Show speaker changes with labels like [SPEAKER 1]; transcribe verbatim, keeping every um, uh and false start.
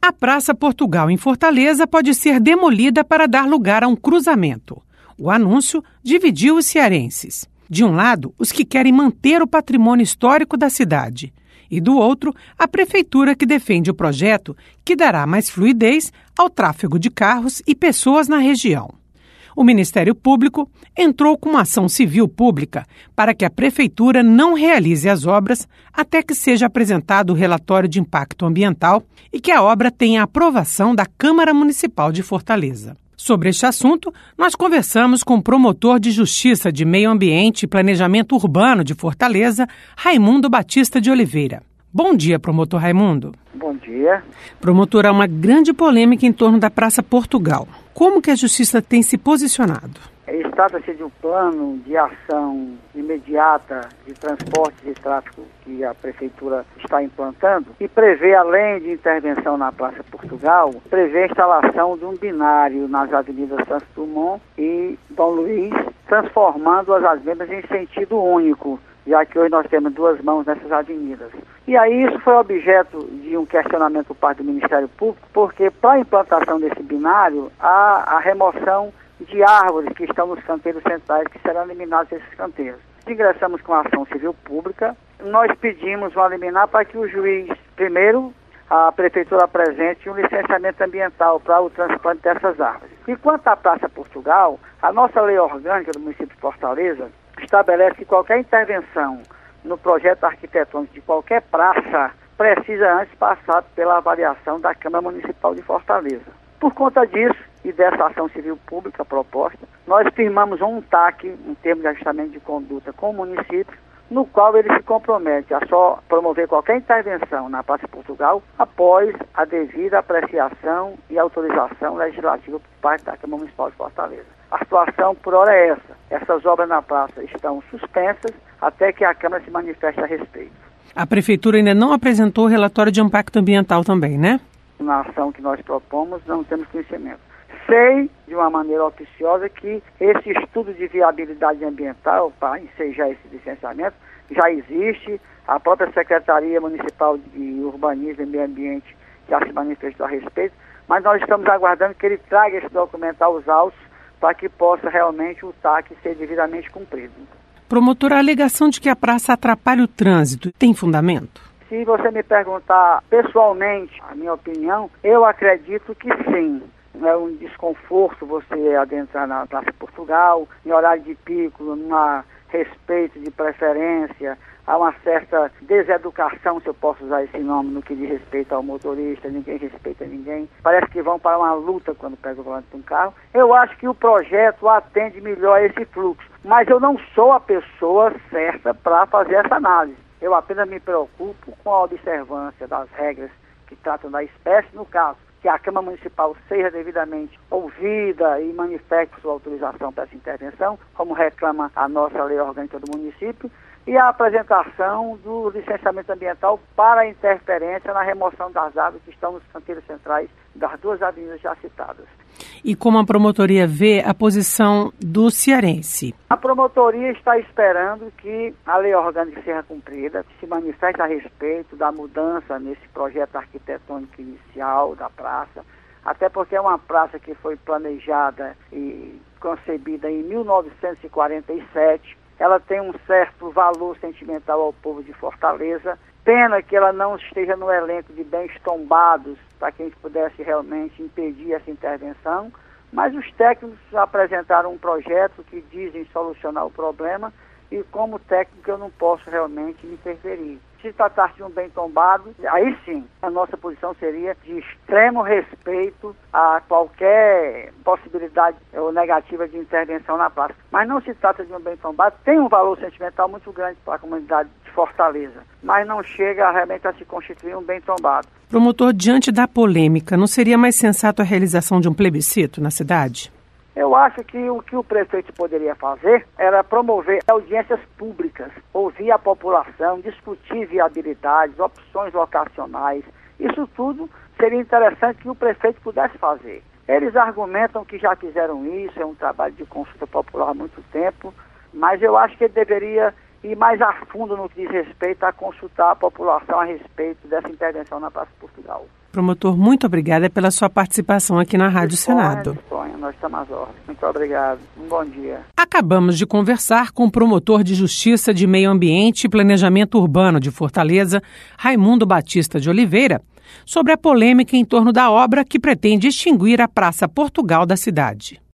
[SPEAKER 1] A Praça Portugal, em Fortaleza, pode ser demolida para dar lugar a um cruzamento. O anúncio dividiu os cearenses. De um lado, os que querem manter o patrimônio histórico da cidade. E do outro, a prefeitura que defende o projeto que dará mais fluidez ao tráfego de carros e pessoas na região. O Ministério Público entrou com uma ação civil pública para que a prefeitura não realize as obras até que seja apresentado o relatório de impacto ambiental e que a obra tenha a aprovação da Câmara Municipal de Fortaleza. Sobre este assunto, nós conversamos com o promotor de Justiça de Meio Ambiente e Planejamento Urbano de Fortaleza, Raimundo Batista de Oliveira. Bom dia, promotor Raimundo.
[SPEAKER 2] Bom dia.
[SPEAKER 1] Promotor, há uma grande polêmica em torno da Praça Portugal. Como que a Justiça tem se posicionado?
[SPEAKER 2] Trata-se de um plano de ação imediata de transportes e tráfego que a Prefeitura está implantando e prevê, além de intervenção na Praça Portugal, prevê a instalação de um binário nas avenidas Santos Dumont e Dom Luiz, transformando as avenidas em sentido único, já que hoje nós temos duas mãos nessas avenidas. E aí isso foi objeto de um questionamento por parte do Ministério Público, porque para a implantação desse binário, há a remoção de árvores que estão nos canteiros centrais, que serão eliminados esses canteiros. Ingressamos com a ação civil pública, nós pedimos uma liminar para que o juiz, primeiro, a Prefeitura apresente um licenciamento ambiental para o transplante dessas árvores. E quanto à Praça Portugal, a nossa lei orgânica do município de Fortaleza estabelece que qualquer intervenção no projeto arquitetônico de qualquer praça precisa antes passar pela avaliação da Câmara Municipal de Fortaleza. Por conta disso e dessa ação civil pública proposta, nós firmamos um T A C, um termo de ajustamento de conduta com o município, no qual ele se compromete a só promover qualquer intervenção na Praça Portugal após a devida apreciação e autorização legislativa por parte da Câmara Municipal de Fortaleza. A situação por hora é essa. Essas obras na praça estão suspensas até que a Câmara se manifeste a respeito.
[SPEAKER 1] A Prefeitura ainda não apresentou o relatório de impacto ambiental também, né?
[SPEAKER 2] Na ação que nós propomos, não temos conhecimento. Sei, de uma maneira oficiosa, que esse estudo de viabilidade ambiental para ensejar esse licenciamento já existe. A própria Secretaria Municipal de Urbanismo e Meio Ambiente já se manifestou a respeito, mas nós estamos aguardando que ele traga esse documento aos autos para que possa realmente o T A C ser devidamente cumprido.
[SPEAKER 1] Promotor, a alegação de que a praça atrapalha o trânsito tem fundamento?
[SPEAKER 2] Se você me perguntar pessoalmente a minha opinião, eu acredito que sim. É um desconforto você adentrar na Praça Portugal, em horário de pico, num respeito de preferência, há uma certa deseducação, se eu posso usar esse nome, no que diz respeito ao motorista, ninguém respeita ninguém. Parece que vão para uma luta quando pegam o volante de um carro. Eu acho que o projeto atende melhor a esse fluxo, mas eu não sou a pessoa certa para fazer essa análise. Eu apenas me preocupo com a observância das regras que tratam da espécie, no caso, que a Câmara Municipal seja devidamente ouvida e manifeste sua autorização para essa intervenção, como reclama a nossa lei orgânica do município, e a apresentação do licenciamento ambiental para a interferência na remoção das árvores que estão nos canteiros centrais das duas avenidas já citadas.
[SPEAKER 1] E como a promotoria vê a posição do cearense?
[SPEAKER 2] A promotoria está esperando que a lei orgânica seja cumprida, que se manifeste a respeito da mudança nesse projeto arquitetônico inicial da praça, até porque é uma praça que foi planejada e concebida em mil novecentos e quarenta e sete, ela tem um certo valor sentimental ao povo de Fortaleza. Pena que ela não esteja no elenco de bens tombados para que a gente pudesse realmente impedir essa intervenção, mas os técnicos apresentaram um projeto que dizem solucionar o problema e como técnico eu não posso realmente interferir. Se tratar de um bem tombado, aí sim, a nossa posição seria de extremo respeito a qualquer possibilidade ou negativa de intervenção na praça. Mas não se trata de um bem tombado, tem um valor sentimental muito grande para a comunidade de Fortaleza, mas não chega realmente a se constituir um bem tombado.
[SPEAKER 1] Promotor, diante da polêmica, não seria mais sensato a realização de um plebiscito na cidade?
[SPEAKER 2] Eu acho que o que o prefeito poderia fazer era promover audiências públicas, ouvir a população, discutir viabilidades, opções locacionais. Isso tudo seria interessante que o prefeito pudesse fazer. Eles argumentam que já fizeram isso, é um trabalho de consulta popular há muito tempo, mas eu acho que ele deveria ir mais a fundo no que diz respeito a consultar a população a respeito dessa intervenção na Praça Portugal.
[SPEAKER 1] Promotor, muito obrigada pela sua participação aqui na Rádio Senado.
[SPEAKER 2] Disponha, nós estamos às ordens. Muito obrigado. Um bom dia.
[SPEAKER 1] Acabamos de conversar com o promotor de Justiça de Meio Ambiente e Planejamento Urbano de Fortaleza, Raimundo Batista de Oliveira, sobre a polêmica em torno da obra que pretende extinguir a Praça Portugal da cidade.